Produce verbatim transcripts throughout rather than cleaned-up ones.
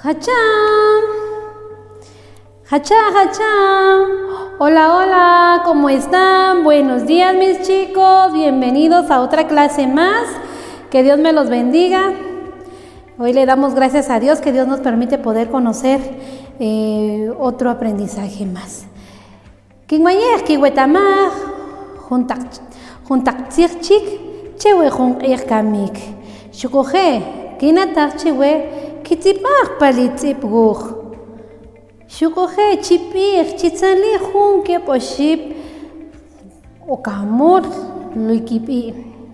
Hacham. Hacham, hacham. Hola, hola, ¿cómo están? Buenos días, mis chicos. Bienvenidos a otra clase más. Que Dios me los bendiga. Hoy le damos gracias a Dios que Dios nos permite poder conocer eh, otro aprendizaje más. Kinwayer kiwetamaj juntak juntak tzirchik chewe junqir kamik. Shukoje kinatak chewe kitipaj palitzipguj. Shukoje chipir chitzali junke poship okamur luikipi.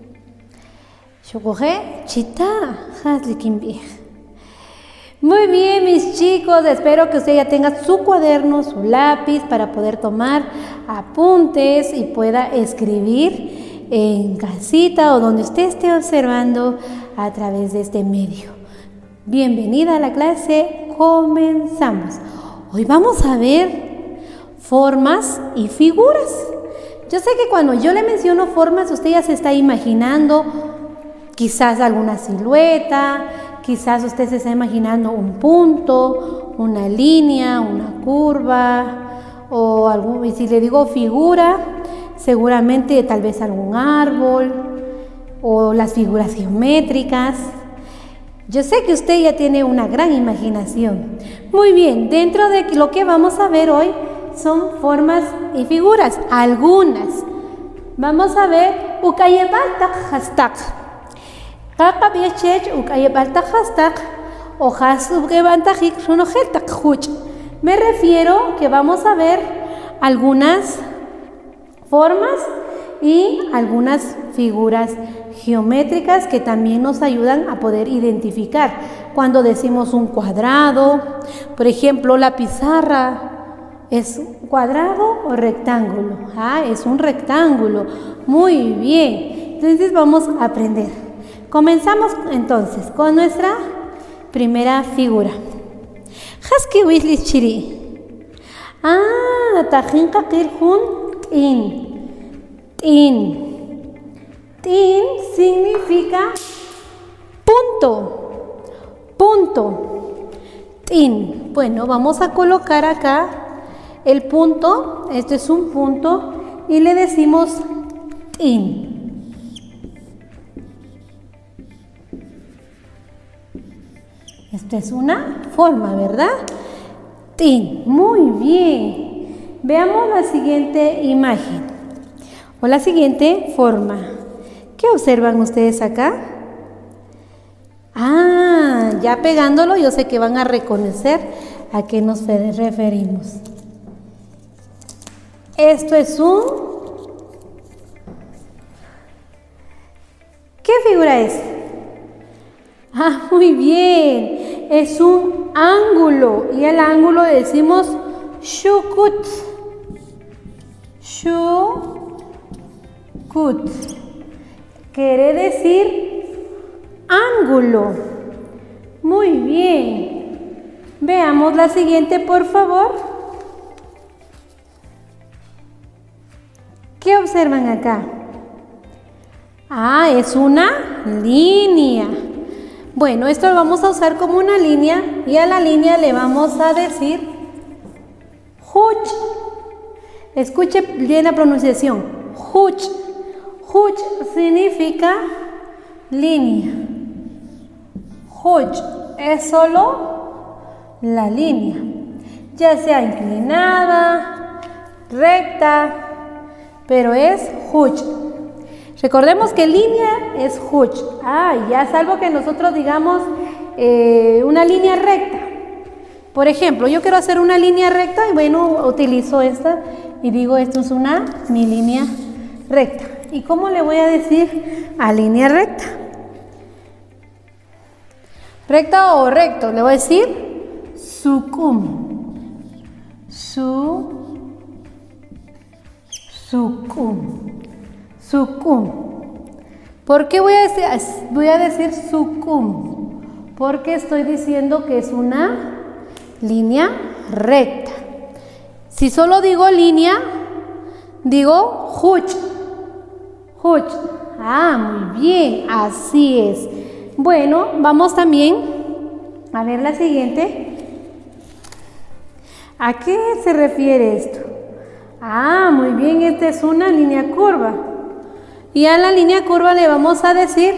Shukoje chita haslikimbij. Muy bien, mis chicos, espero que usted ya tenga su cuaderno, su lápiz para poder tomar apuntes y pueda escribir en casita o donde usted esté observando a través de este medio. Bienvenida a la clase, comenzamos. Hoy vamos a ver formas y figuras. Yo sé que cuando yo le menciono formas, usted ya se está imaginando quizás alguna silueta. Quizás usted se está imaginando un punto, una línea, una curva, o algún, y si le digo figura, seguramente tal vez algún árbol, o las figuras geométricas. Yo sé que usted ya tiene una gran imaginación. Muy bien, dentro de lo que vamos a ver hoy son formas y figuras, algunas. Vamos a ver ukayebaltak hastak. Me refiero que vamos a ver algunas formas y algunas figuras geométricas que también nos ayudan a poder identificar cuando decimos un cuadrado. Por ejemplo, la pizarra es cuadrado o rectángulo. Ah, es un rectángulo. Muy bien. Entonces vamos a aprender. Comenzamos entonces con nuestra primera figura. Haski wislis chiri. Ah, tajin kakir hun tin. Tin. Tin significa punto. Punto. Tin. Bueno, vamos a colocar acá el punto. Este es un punto y le decimos tin. Esta es una forma, ¿verdad? Tin. Muy bien. Veamos la siguiente imagen o la siguiente forma. ¿Qué observan ustedes acá? Ah, ya pegándolo yo sé que van a reconocer a qué nos referimos. Esto es un... ¿Qué figura es? Ah, muy bien. Es un ángulo. Y el ángulo decimos shukut. Shukut. Quiere decir ángulo. Muy bien. Veamos la siguiente, por favor. ¿Qué observan acá? Ah, es una línea. Bueno, esto lo vamos a usar como una línea y a la línea le vamos a decir huch. Escuche bien la pronunciación. Huch. Huch significa línea. Huch es solo la línea, ya sea inclinada, recta, pero es huch. Recordemos que línea es huch. Ah, ya es algo que nosotros digamos eh, una línea recta. Por ejemplo, yo quiero hacer una línea recta y bueno, utilizo esta y digo esto es una mi línea recta. ¿Y cómo le voy a decir a línea recta? ¿Recta o recto? Le voy a decir sukum. Su, sukum. Sukum. ¿Por qué voy a decir, voy a decir sukum? Porque estoy diciendo que es una línea recta. Si solo digo línea, digo huch. Huch. Ah, muy bien, así es. Bueno, vamos también A ver la siguiente. ¿A qué se refiere esto? Ah, muy bien, esta es una línea curva. Y a la línea curva le vamos a decir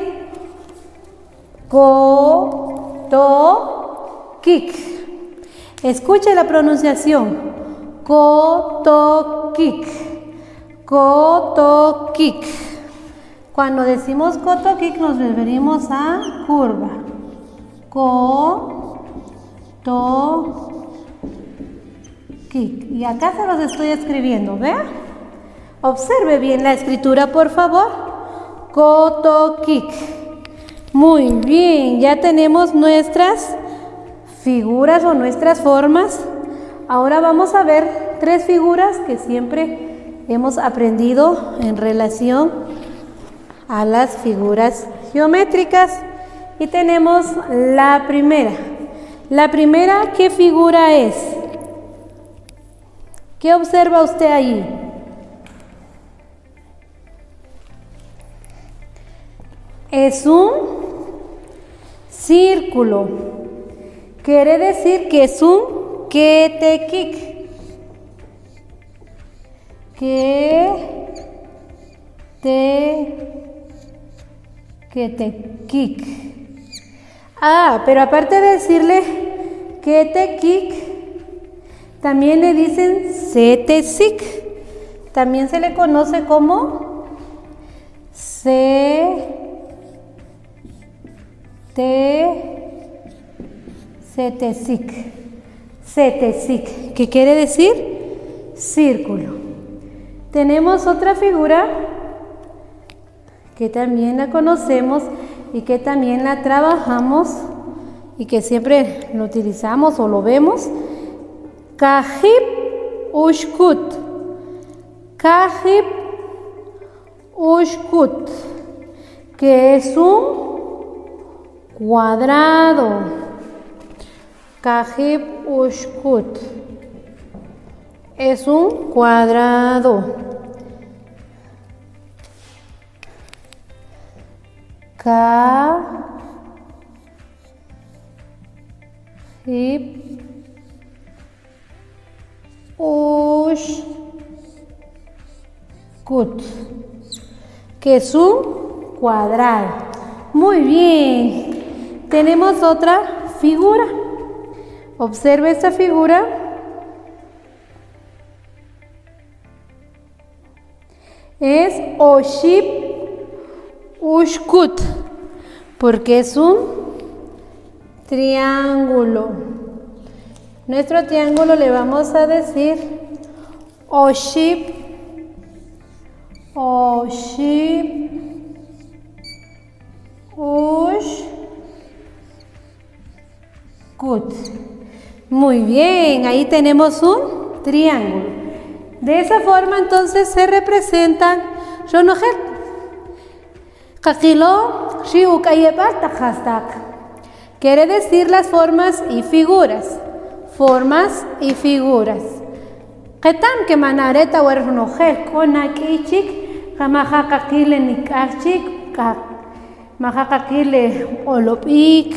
Ko-to-kik. Escuche la pronunciación. Ko-to-kik. Ko-to-kik. Cuando decimos Ko-to-kik nos referimos a curva. Ko-to-kik. Y acá se los estoy escribiendo, ¿vea? Observe bien la escritura, por favor. Ko-to-kik. Muy bien, ya tenemos nuestras figuras o nuestras formas. Ahora vamos a ver tres figuras que siempre hemos aprendido en relación a las figuras geométricas. Y tenemos la primera. La primera, ¿qué figura es? ¿Qué observa usted allí? Es un círculo. Quiere decir que es un ketekik. Ketekik. Ah, pero aparte de decirle ketekik, también le dicen setesik. También se le conoce como se Te, setesik, setesik, ¿qué quiere decir? Círculo. Tenemos otra figura que también la conocemos y que también la trabajamos y que siempre lo utilizamos o lo vemos. Kajib ushkut, Kajib ushkut, que es un cuadrado. Kajib ushkut es un cuadrado. Kajib ushkut, que es un cuadrado. Muy bien. Tenemos otra figura. Observe esta figura. Es Oshib Ushkut, porque es un triángulo. Nuestro triángulo le vamos a decir Oshib, Oshib Ushkut. Muy bien, ahí tenemos un triángulo. De esa forma entonces se representan Ronojet. Kakilo quiere decir las formas y figuras. Formas y figuras. Ketam que manareta o Ronojet con akichik, kamaja kakile nikachik, majacakile olopik,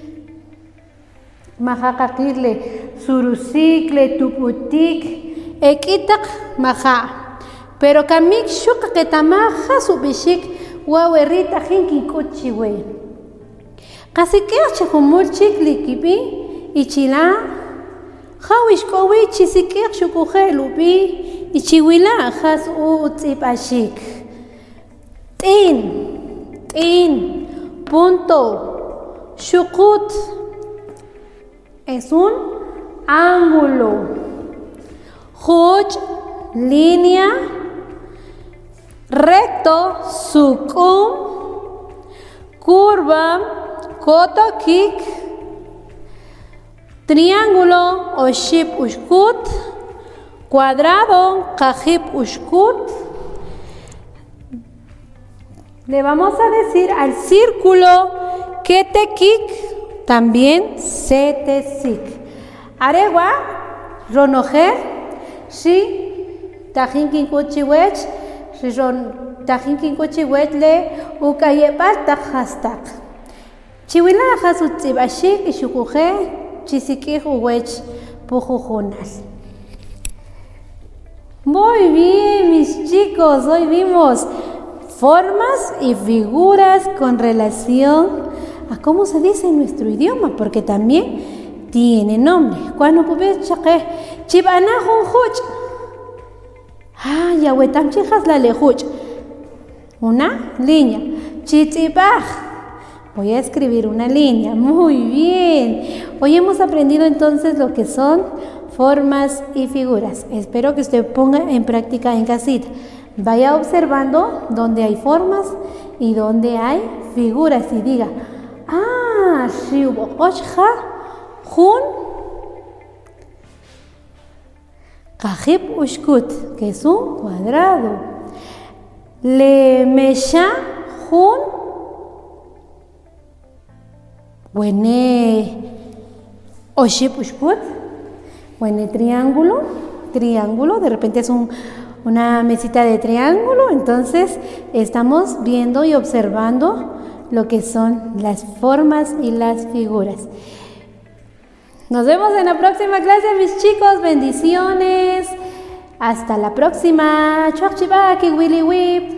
majacakile surusikle tuputik, ekitak maja. Pero kamik shuka que tamaja subishik wawerita jinki kuchiwe. Casi que achajumurchik likipi ichila, hawish kowi chisikek shukuje lupi ichiwila has utsipashik. Tin. In, punto, shukut es un ángulo. Huj, línea. Recto, sukum. Curva, kotokik. Triángulo, oshib ushkut. Cuadrado, kajib ushkut. Le vamos a decir al círculo ketekik, también setesik. Aregua, ronojer, si tajinkin kuchiwech, si tajinkin kuchiwech le ukayepal tajastak. Chiwilaja su tzibashik y shukuje chisikij uwech pujujunal. Muy bien, mis chicos, hoy vimos formas y figuras con relación a cómo se dice en nuestro idioma, porque también tiene nombre. Cuando puedes chaque chibana junjuch. Ah, ya wetam chijas la lejuch. Una línea. Chitzibaj. Voy a escribir una línea. Muy bien. Hoy hemos aprendido entonces lo que son formas y figuras. Espero que usted ponga en práctica en casita. Vaya observando dónde hay formas y dónde hay figuras y diga, ah, shiubo oshja jun kajib ushkut, que es un cuadrado. Le mesha jun wene oshib ushkut, wene triángulo, triángulo, de repente es un una mesita de triángulo. Entonces estamos viendo y observando lo que son las formas y las figuras. Nos vemos en la próxima clase, mis chicos. Bendiciones. Hasta la próxima. Chok chibaki, Willy Whip.